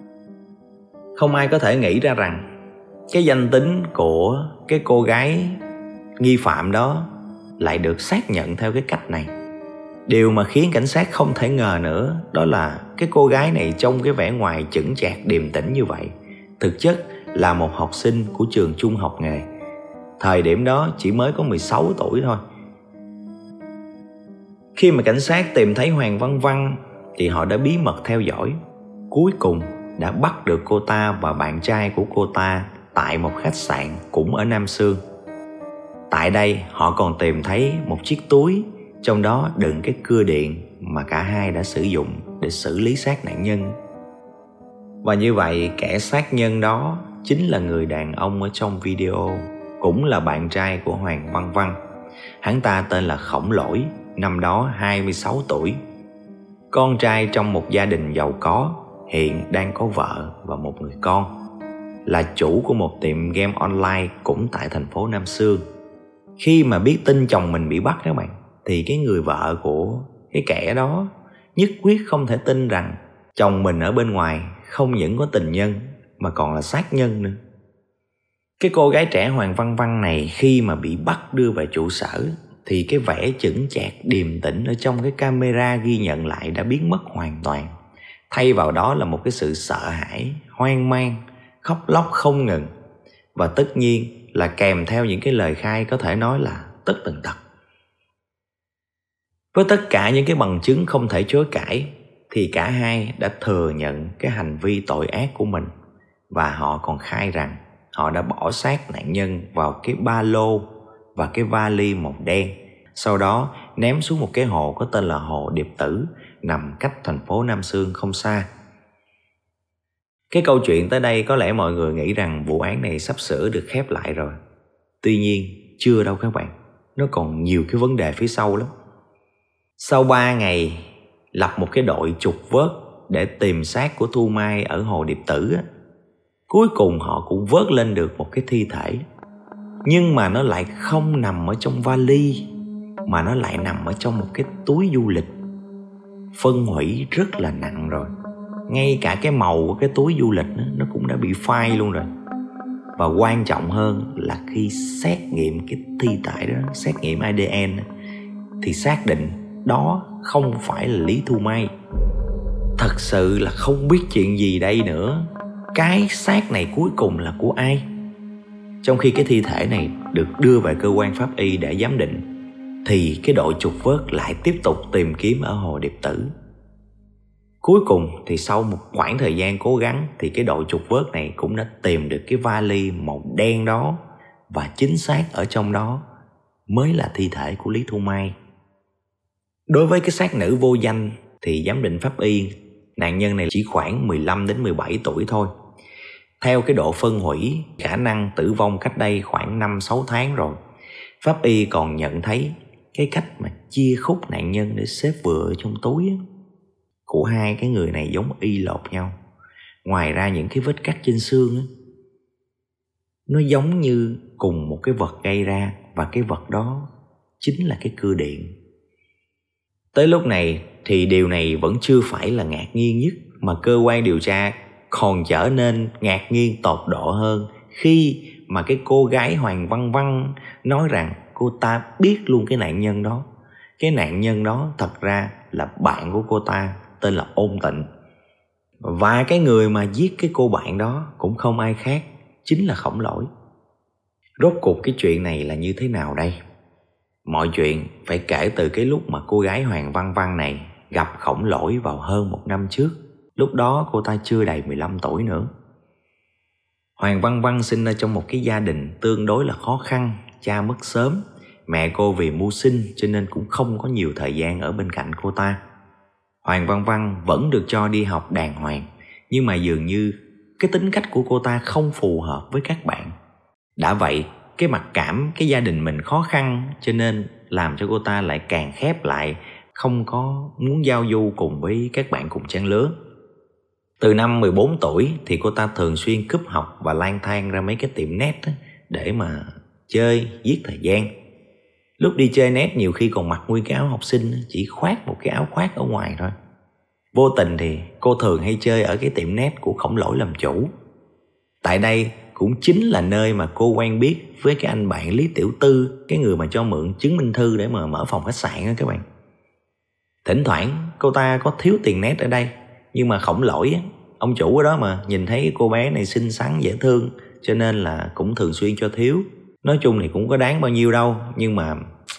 Không ai có thể nghĩ ra rằng cái danh tính của cái cô gái nghi phạm đó lại được xác nhận theo cái cách này. Điều mà khiến cảnh sát không thể ngờ nữa đó là cái cô gái này trong cái vẻ ngoài chững chạc điềm tĩnh như vậy, thực chất là một học sinh của trường trung học nghề. Thời điểm đó chỉ mới có mười sáu tuổi thôi. Khi mà cảnh sát tìm thấy Hoàng Văn Văn thì họ đã bí mật theo dõi. Cuối cùng đã bắt được cô ta và bạn trai của cô ta tại một khách sạn cũng ở Nam Xương. Tại đây họ còn tìm thấy một chiếc túi, trong đó đựng cái cưa điện mà cả hai đã sử dụng để xử lý xác nạn nhân. Và như vậy kẻ sát nhân đó chính là người đàn ông ở trong video, cũng là bạn trai của Hoàng Văn Văn. Hắn ta tên là Khổng Lỗi, năm đó hai mươi sáu tuổi. Con trai trong một gia đình giàu có, hiện đang có vợ và một người con, là chủ của một tiệm game online cũng tại thành phố Nam Xương. Khi mà biết tin chồng mình bị bắt các bạn, thì cái người vợ của cái kẻ đó nhất quyết không thể tin rằng chồng mình ở bên ngoài không những có tình nhân mà còn là sát nhân nữa. Cái cô gái trẻ Hoàng Văn Văn này khi mà bị bắt đưa về trụ sở thì cái vẻ chững chạc điềm tĩnh ở trong cái camera ghi nhận lại đã biến mất hoàn toàn. Thay vào đó là một cái sự sợ hãi, hoang mang, khóc lóc không ngừng. Và tất nhiên là kèm theo những cái lời khai có thể nói là tất tần tật. Với tất cả những cái bằng chứng không thể chối cãi thì cả hai đã thừa nhận cái hành vi tội ác của mình. Và họ còn khai rằng họ đã bỏ xác nạn nhân vào cái ba lô và cái vali màu đen, sau đó ném xuống một cái hồ có tên là hồ Điệp Tử, nằm cách thành phố Nam Xương không xa. Cái câu chuyện tới đây có lẽ mọi người nghĩ rằng vụ án này sắp sửa được khép lại rồi. Tuy nhiên chưa đâu các bạn, nó còn nhiều cái vấn đề phía sau lắm. Sau ba ngày lập một cái đội trục vớt để tìm xác của Thu Mai ở hồ Điệp Tử á, cuối cùng họ cũng vớt lên được một cái thi thể. Nhưng mà nó lại không nằm ở trong vali, mà nó lại nằm ở trong một cái túi du lịch. Phân hủy rất là nặng rồi. Ngay cả cái màu của cái túi du lịch đó, nó cũng đã bị phai luôn rồi. Và quan trọng hơn là khi xét nghiệm cái thi thể đó, xét nghiệm a đê en, thì xác định đó không phải là Lý Thu Mai. Thật sự là không biết chuyện gì đây nữa. Cái xác này cuối cùng là của ai? Trong khi cái thi thể này được đưa về cơ quan pháp y để giám định, thì cái đội trục vớt lại tiếp tục tìm kiếm ở hồ Điệp Tử. Cuối cùng thì sau một khoảng thời gian cố gắng thì cái đội trục vớt này cũng đã tìm được cái vali màu đen đó, và chính xác ở trong đó mới là thi thể của Lý Thu Mai. Đối với cái xác nữ vô danh thì giám định pháp y, nạn nhân này chỉ khoảng mười lăm đến mười bảy tuổi thôi. Theo cái độ phân hủy, khả năng tử vong cách đây khoảng năm sáu tháng rồi. Pháp y còn nhận thấy cái cách mà chia khúc nạn nhân để xếp vừa ở trong túi á, của hai cái người này giống y lột nhau. Ngoài ra những cái vết cắt trên xương á, nó giống như cùng một cái vật gây ra, và cái vật đó chính là cái cưa điện. Tới lúc này thì điều này vẫn chưa phải là ngạc nhiên nhất, mà cơ quan điều tra còn trở nên ngạc nhiên tột độ hơn khi mà cái cô gái Hoàng Văn Văn nói rằng cô ta biết luôn cái nạn nhân đó. Cái nạn nhân đó thật ra là bạn của cô ta, tên là Ôn Tịnh. Và cái người mà giết cái cô bạn đó cũng không ai khác, chính là Khổng Lỗi. Rốt cuộc cái chuyện này là như thế nào đây? Mọi chuyện phải kể từ cái lúc mà cô gái Hoàng Văn Văn này gặp Khổng Lỗi vào hơn một năm trước. Lúc đó cô ta chưa đầy mười lăm tuổi nữa. Hoàng Văn Văn sinh ra trong một cái gia đình tương đối là khó khăn. Cha mất sớm, mẹ cô vì mưu sinh cho nên cũng không có nhiều thời gian ở bên cạnh cô ta. Hoàng Văn Văn vẫn được cho đi học đàng hoàng, nhưng mà dường như cái tính cách của cô ta không phù hợp với các bạn. Đã vậy, cái mặc cảm cái gia đình mình khó khăn cho nên làm cho cô ta lại càng khép lại, không có muốn giao du cùng với các bạn cùng trang lứa. Từ năm mười bốn tuổi thì cô ta thường xuyên cúp học và lang thang ra mấy cái tiệm net để mà chơi, giết thời gian. Lúc đi chơi net nhiều khi còn mặc nguyên cái áo học sinh, chỉ khoác một cái áo khoác ở ngoài thôi. Vô tình thì cô thường hay chơi ở cái tiệm net của Khổng Lỗi làm chủ. Tại đây cũng chính là nơi mà cô quen biết với cái anh bạn Lý Tiểu Tư, cái người mà cho mượn chứng minh thư để mà mở phòng khách sạn đó các bạn. Thỉnh thoảng cô ta có thiếu tiền net ở đây, nhưng mà Khổng Lỗi, ông chủ ở đó mà nhìn thấy cô bé này xinh xắn dễ thương, cho nên là cũng thường xuyên cho thiếu. Nói chung thì cũng có đáng bao nhiêu đâu, nhưng mà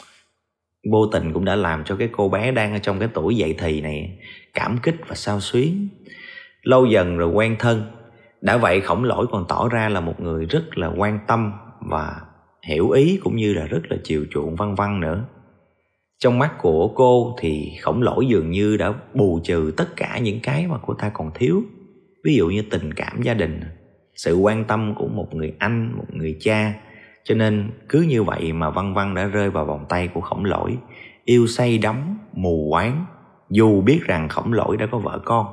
vô tình cũng đã làm cho cái cô bé đang ở trong cái tuổi dậy thì này cảm kích và xao xuyến. Lâu dần rồi quen thân. Đã vậy Khổng Lỗi còn tỏ ra là một người rất là quan tâm và hiểu ý cũng như là rất là chiều chuộng Văn Văn nữa. Trong mắt của cô thì Khổng Lỗi dường như đã bù trừ tất cả những cái mà cô ta còn thiếu. Ví dụ như tình cảm gia đình, sự quan tâm của một người anh, một người cha. Cho nên cứ như vậy mà Văn Văn đã rơi vào vòng tay của Khổng Lỗi, yêu say đắm, mù quáng, dù biết rằng Khổng Lỗi đã có vợ con.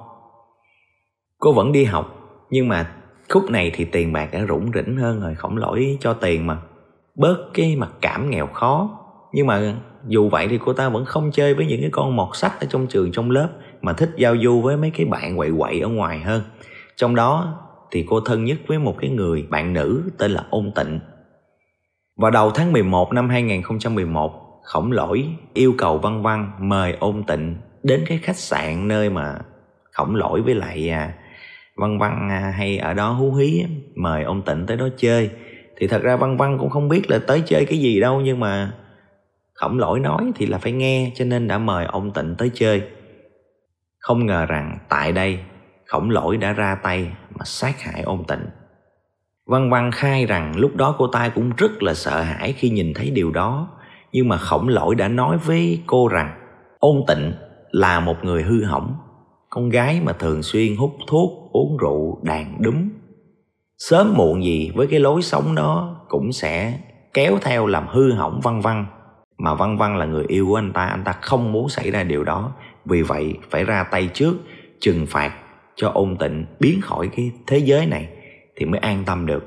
Cô vẫn đi học, nhưng mà khúc này thì tiền bạc đã rủng rỉnh hơn rồi. Khổng Lỗi cho tiền mà, bớt cái mặc cảm nghèo khó. Nhưng mà dù vậy thì cô ta vẫn không chơi với những cái con mọt sách ở trong trường, trong lớp, mà thích giao du với mấy cái bạn quậy quậy ở ngoài hơn. Trong đó thì cô thân nhất với một cái người bạn nữ tên là Ôn Tịnh. Vào đầu tháng mười một năm hai nghìn không trăm mười một, Khổng Lỗi yêu cầu Văn Văn mời Ôn Tịnh đến cái khách sạn nơi mà Khổng Lỗi với lại Văn Văn hay ở đó hú hí, mời Ôn Tịnh tới đó chơi. Thì thật ra Văn Văn cũng không biết là tới chơi cái gì đâu, nhưng mà Khổng Lỗi nói thì là phải nghe, cho nên đã mời Ôn Tịnh tới chơi. Không ngờ rằng tại đây Khổng Lỗi đã ra tay mà sát hại Ôn Tịnh. Văn Văn khai rằng lúc đó cô ta cũng rất là sợ hãi khi nhìn thấy điều đó. Nhưng mà Khổng Lỗi đã nói với cô rằng Ôn Tịnh là một người hư hỏng, con gái mà thường xuyên hút thuốc, uống rượu, đàn đúm. Sớm muộn gì với cái lối sống đó cũng sẽ kéo theo làm hư hỏng Văn Văn. Mà Văn Văn là người yêu của anh ta, anh ta không muốn xảy ra điều đó. Vì vậy phải ra tay trước, trừng phạt cho Ôn Tịnh biến khỏi cái thế giới này thì mới an tâm được.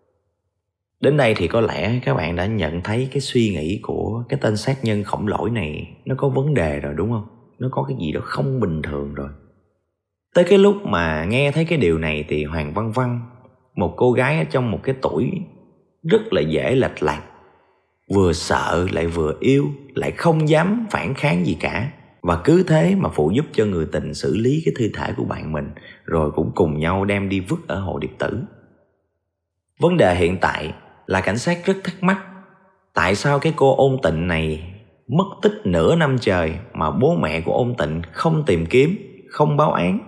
Đến đây thì có lẽ các bạn đã nhận thấy cái suy nghĩ của cái tên sát nhân Khổng Lỗi này nó có vấn đề rồi, đúng không? Nó có cái gì đó không bình thường rồi. Tới cái lúc mà nghe thấy cái điều này thì Hoàng Văn Văn, một cô gái ở trong một cái tuổi rất là dễ lệch lạc, vừa sợ lại vừa yêu, lại không dám phản kháng gì cả, và cứ thế mà phụ giúp cho người tình xử lý cái thi thể của bạn mình, rồi cũng cùng nhau đem đi vứt ở hồ Điệp Tử. Vấn đề hiện tại là cảnh sát rất thắc mắc, tại sao cái cô Ôn Tịnh này mất tích nửa năm trời mà bố mẹ của Ôn Tịnh không tìm kiếm, không báo án.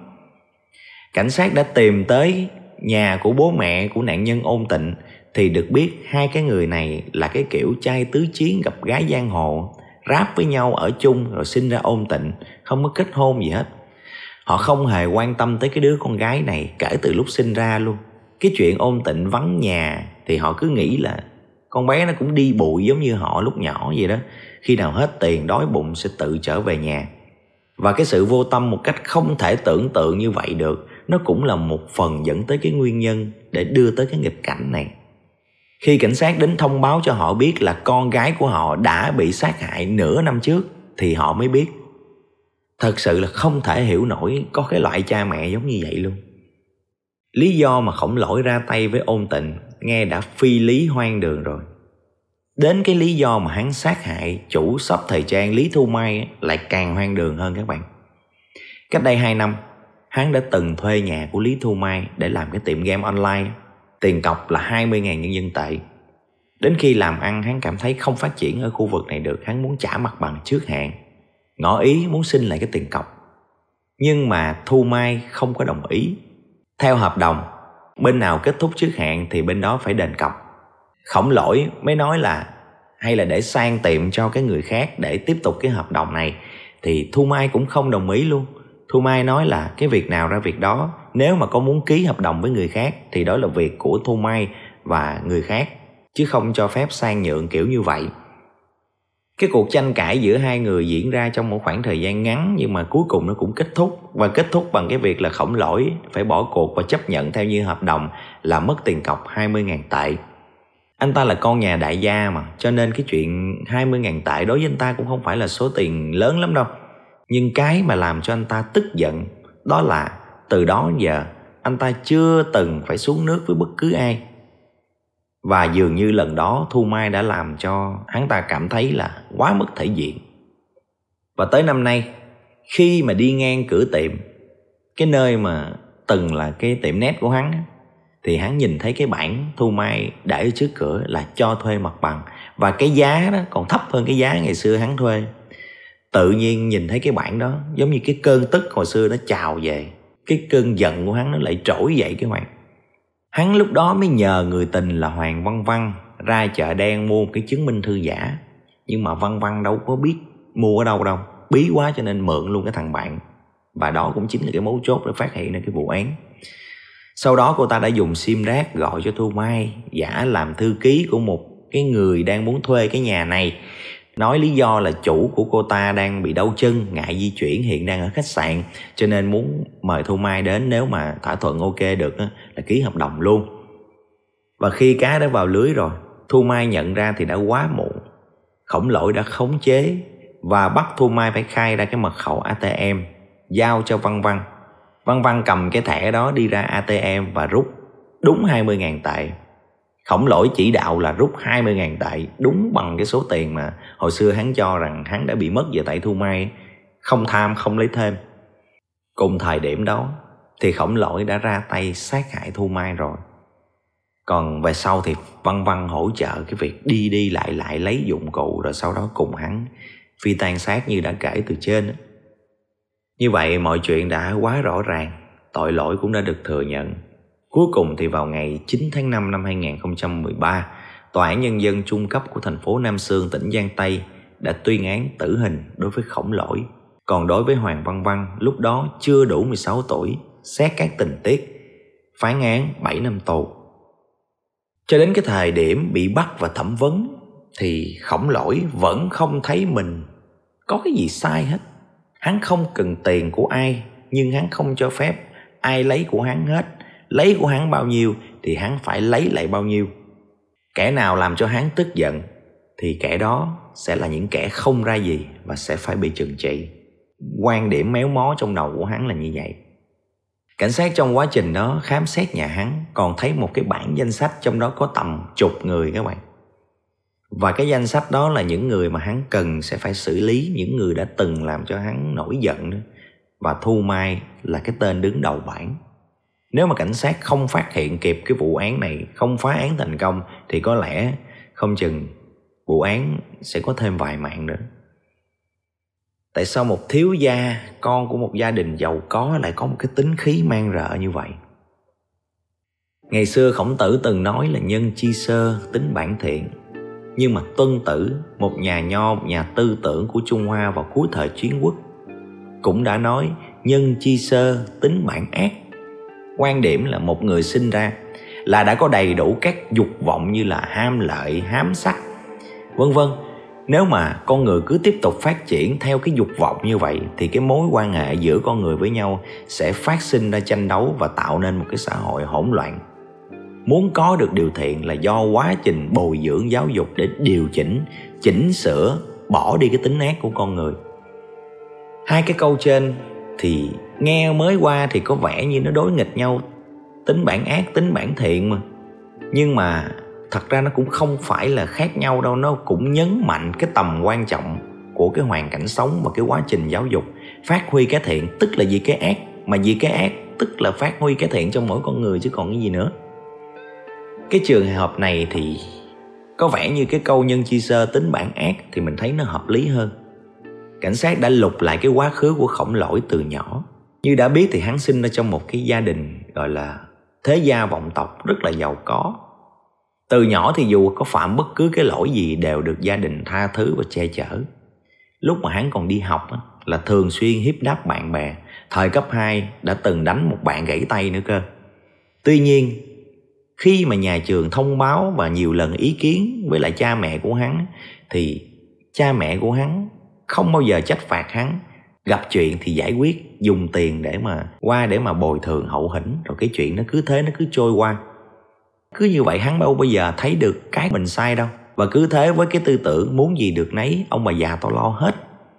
Cảnh sát đã tìm tới nhà của bố mẹ của nạn nhân Ôn Tịnh thì được biết hai cái người này là cái kiểu trai tứ chiến gặp gái giang hồ, ráp với nhau ở chung rồi sinh ra Ôn Tịnh, không có kết hôn gì hết. Họ không hề quan tâm tới cái đứa con gái này kể từ lúc sinh ra luôn. Cái chuyện Ôn Tịnh vắng nhà thì họ cứ nghĩ là con bé nó cũng đi bụi giống như họ lúc nhỏ vậy đó. Khi nào hết tiền đói bụng sẽ tự trở về nhà. Và cái sự vô tâm một cách không thể tưởng tượng như vậy được, nó cũng là một phần dẫn tới cái nguyên nhân để đưa tới cái nghịch cảnh này. Khi cảnh sát đến thông báo cho họ biết là con gái của họ đã bị sát hại nửa năm trước thì họ mới biết. Thật sự là không thể hiểu nổi có cái loại cha mẹ giống như vậy luôn. Lý do mà Khổng Lỗi ra tay với Ôn Tịnh nghe đã phi lý hoang đường rồi. Đến cái lý do mà hắn sát hại chủ shop thời trang Lý Thu Mai lại càng hoang đường hơn các bạn. Cách đây hai năm, hắn đã từng thuê nhà của Lý Thu Mai để làm cái tiệm game online. Tiền cọc là hai mươi nghìn nhân dân tệ. Đến khi làm ăn hắn cảm thấy không phát triển ở khu vực này được, hắn muốn trả mặt bằng trước hạn, ngỏ ý muốn xin lại cái tiền cọc. Nhưng mà Thu Mai không có đồng ý. Theo hợp đồng, bên nào kết thúc trước hạn thì bên đó phải đền cọc. Khổng Lỗi mới nói là hay là để sang tiệm cho cái người khác để tiếp tục cái hợp đồng này. Thì Thu Mai cũng không đồng ý luôn. Thu Mai nói là cái việc nào ra việc đó, nếu mà có muốn ký hợp đồng với người khác thì đó là việc của Thu Mai và người khác, chứ không cho phép sang nhượng kiểu như vậy. Cái cuộc tranh cãi giữa hai người diễn ra trong một khoảng thời gian ngắn, nhưng mà cuối cùng nó cũng kết thúc. Và kết thúc bằng cái việc là Khổng Lỗi phải bỏ cuộc và chấp nhận theo như hợp đồng là mất tiền cọc hai mươi nghìn tệ. Anh ta là con nhà đại gia mà, cho nên cái chuyện hai mươi nghìn tệ đối với anh ta cũng không phải là số tiền lớn lắm đâu. Nhưng cái mà làm cho anh ta tức giận đó là từ đó đến giờ anh ta chưa từng phải xuống nước với bất cứ ai. Và dường như lần đó Thu Mai đã làm cho hắn ta cảm thấy là quá mất thể diện. Và tới năm nay, khi mà đi ngang cửa tiệm, cái nơi mà từng là cái tiệm net của hắn, thì hắn nhìn thấy cái bảng Thu Mai để ở trước cửa là cho thuê mặt bằng. Và cái giá đó còn thấp hơn cái giá ngày xưa hắn thuê. Tự nhiên nhìn thấy cái bảng đó, giống như cái cơn tức hồi xưa nó trào về. Cái cơn giận của hắn nó lại trỗi dậy các bạn. Hắn lúc đó mới nhờ người tình là Hoàng Văn Văn ra chợ đen mua một cái chứng minh thư giả. Nhưng mà Văn Văn đâu có biết mua ở đâu đâu, bí quá cho nên mượn luôn cái thằng bạn. Và đó cũng chính là cái mấu chốt để phát hiện ra cái vụ án. Sau đó cô ta đã dùng sim rác gọi cho Thu Mai, giả làm thư ký của một cái người đang muốn thuê cái nhà này, nói lý do là chủ của cô ta đang bị đau chân, ngại di chuyển, hiện đang ở khách sạn, cho nên muốn mời Thu Mai đến, nếu mà thỏa thuận ok được là ký hợp đồng luôn. Và khi cá đã vào lưới rồi, Thu Mai nhận ra thì đã quá muộn. Khổng Lỗi đã khống chế và bắt Thu Mai phải khai ra cái mật khẩu a tê em, giao cho Văn Văn. Văn Văn cầm cái thẻ đó đi ra a tê em và rút đúng hai mươi nghìn tệ. Khổng Lỗi chỉ đạo là rút hai mươi nghìn tệ, đúng bằng cái số tiền mà hồi xưa hắn cho rằng hắn đã bị mất về tại Thu Mai, không tham không lấy thêm. Cùng thời điểm đó thì Khổng Lỗi đã ra tay sát hại Thu Mai rồi. Còn về sau thì Văn Văn hỗ trợ cái việc đi đi lại lại lấy dụng cụ, rồi sau đó cùng hắn phi tang xác như đã kể từ trên. Như vậy mọi chuyện đã quá rõ ràng, tội lỗi cũng đã được thừa nhận. Cuối cùng thì vào ngày chín tháng năm năm hai nghìn không trăm mười ba, Tòa án Nhân dân trung cấp của thành phố Nam Xương, tỉnh Giang Tây đã tuyên án tử hình đối với Khổng Lỗi. Còn đối với Hoàng Văn Văn, lúc đó chưa đủ mười sáu tuổi, xét các tình tiết, phán án bảy năm tù. Cho đến cái thời điểm bị bắt và thẩm vấn thì Khổng Lỗi vẫn không thấy mình có cái gì sai hết. Hắn không cần tiền của ai, nhưng hắn không cho phép ai lấy của hắn hết. Lấy của hắn bao nhiêu thì hắn phải lấy lại bao nhiêu. Kẻ nào làm cho hắn tức giận thì kẻ đó sẽ là những kẻ không ra gì và sẽ phải bị trừng trị. Quan điểm méo mó trong đầu của hắn là như vậy. Cảnh sát trong quá trình đó khám xét nhà hắn còn thấy một cái bảng danh sách, trong đó có tầm chục người các bạn. Và cái danh sách đó là những người mà hắn cần sẽ phải xử lý, những người đã từng làm cho hắn nổi giận đó. Và Thu Mai là cái tên đứng đầu bảng. Nếu mà cảnh sát không phát hiện kịp cái vụ án này, không phá án thành công, thì có lẽ không chừng vụ án sẽ có thêm vài mạng nữa. Tại sao một thiếu gia, con của một gia đình giàu có lại có một cái tính khí man rợ như vậy? Ngày xưa Khổng Tử từng nói là nhân chi sơ, tính bản thiện. Nhưng mà Tuân Tử, một nhà nho, một nhà tư tưởng của Trung Hoa vào cuối thời Chiến Quốc, cũng đã nói nhân chi sơ, tính bản ác. Quan điểm là một người sinh ra là đã có đầy đủ các dục vọng như là ham lợi, hám sắc, vân vân. Nếu mà con người cứ tiếp tục phát triển theo cái dục vọng như vậy thì cái mối quan hệ giữa con người với nhau sẽ phát sinh ra tranh đấu và tạo nên một cái xã hội hỗn loạn. Muốn có được điều thiện là do quá trình bồi dưỡng giáo dục để điều chỉnh, chỉnh sửa, bỏ đi cái tính ác của con người. Hai cái câu trên thì nghe mới qua thì có vẻ như nó đối nghịch nhau, tính bản ác, tính bản thiện mà. Nhưng mà thật ra nó cũng không phải là khác nhau đâu. Nó cũng nhấn mạnh cái tầm quan trọng của cái hoàn cảnh sống và cái quá trình giáo dục. Phát huy cái thiện tức là vì cái ác, mà vì cái ác tức là phát huy cái thiện trong mỗi con người, chứ còn cái gì nữa. Cái trường hợp này thì có vẻ như cái câu nhân chi sơ, tính bản ác thì mình thấy nó hợp lý hơn. Cảnh sát đã lục lại cái quá khứ của Khổng Lỗi từ nhỏ. Như đã biết thì hắn sinh ra trong một cái gia đình gọi là thế gia vọng tộc rất là giàu có. Từ nhỏ thì dù có phạm bất cứ cái lỗi gì đều được gia đình tha thứ và che chở. Lúc mà hắn còn đi học là thường xuyên hiếp đáp bạn bè. Thời cấp hai đã từng đánh một bạn gãy tay nữa cơ. Tuy nhiên khi mà nhà trường thông báo và nhiều lần ý kiến với lại cha mẹ của hắn thì cha mẹ của hắn không bao giờ trách phạt hắn. Gặp chuyện thì giải quyết, dùng tiền để mà qua để mà bồi thường hậu hĩnh, rồi cái chuyện nó cứ thế nó cứ trôi qua. Cứ như vậy hắn đâu bao giờ thấy được cái mình sai đâu. Và cứ thế với cái tư tưởng muốn gì được nấy, ông bà già tao lo hết,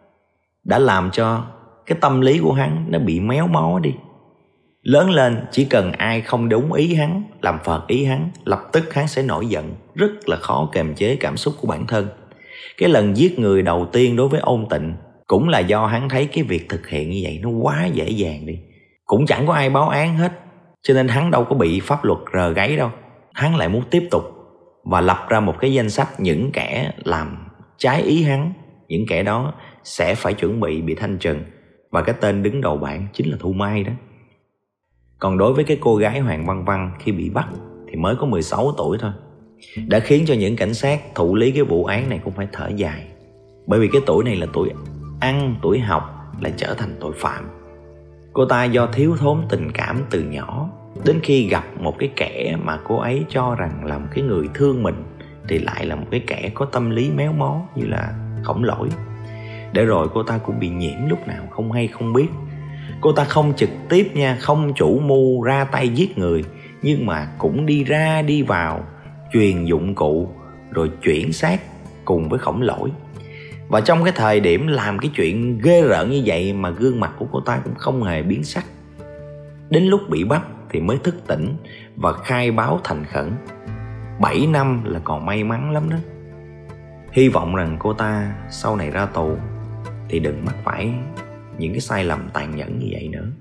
đã làm cho cái tâm lý của hắn nó bị méo mó đi. Lớn lên chỉ cần ai không đúng ý hắn, làm phật ý hắn, lập tức hắn sẽ nổi giận, rất là khó kiềm chế cảm xúc của bản thân. Cái lần giết người đầu tiên đối với Ôn Tịnh cũng là do hắn thấy cái việc thực hiện như vậy nó quá dễ dàng đi. Cũng chẳng có ai báo án hết, cho nên hắn đâu có bị pháp luật rờ gáy đâu. Hắn lại muốn tiếp tục và lập ra một cái danh sách những kẻ làm trái ý hắn. Những kẻ đó sẽ phải chuẩn bị bị thanh trừng. Và cái tên đứng đầu bảng chính là Thu Mai đó. Còn đối với cái cô gái Hoàng Văn Văn khi bị bắt thì mới có mười sáu tuổi thôi. đã khiến cho những cảnh sát thụ lý cái vụ án này cũng phải thở dài. Bởi vì cái tuổi này là tuổi ăn, tuổi học lại trở thành tội phạm. Cô ta do thiếu thốn tình cảm từ nhỏ, đến khi gặp một cái kẻ mà cô ấy cho rằng là một cái người thương mình thì lại là một cái kẻ có tâm lý méo mó như là Khổng Lỗi. Để rồi cô ta cũng bị nhiễm lúc nào không hay không biết. Cô ta không trực tiếp nha, không chủ mưu ra tay giết người, nhưng mà cũng đi ra đi vào, truyền dụng cụ rồi chuyển xác cùng với Khổng Lỗi. Và trong cái thời điểm làm cái chuyện ghê rợn như vậy mà gương mặt của cô ta cũng không hề biến sắc. Đến lúc bị bắt thì mới thức tỉnh và khai báo thành khẩn. Bảy năm là còn may mắn lắm đó. Hy vọng rằng cô ta sau này ra tù thì đừng mắc phải những cái sai lầm tàn nhẫn như vậy nữa.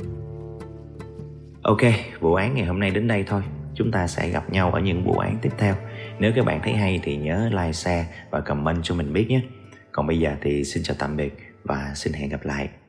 Ok, vụ án ngày hôm nay đến đây thôi. Chúng ta sẽ gặp nhau ở những vụ án tiếp theo. Nếu các bạn thấy hay thì nhớ like, share và comment cho mình biết nhé. Còn bây giờ thì xin chào tạm biệt và xin hẹn gặp lại.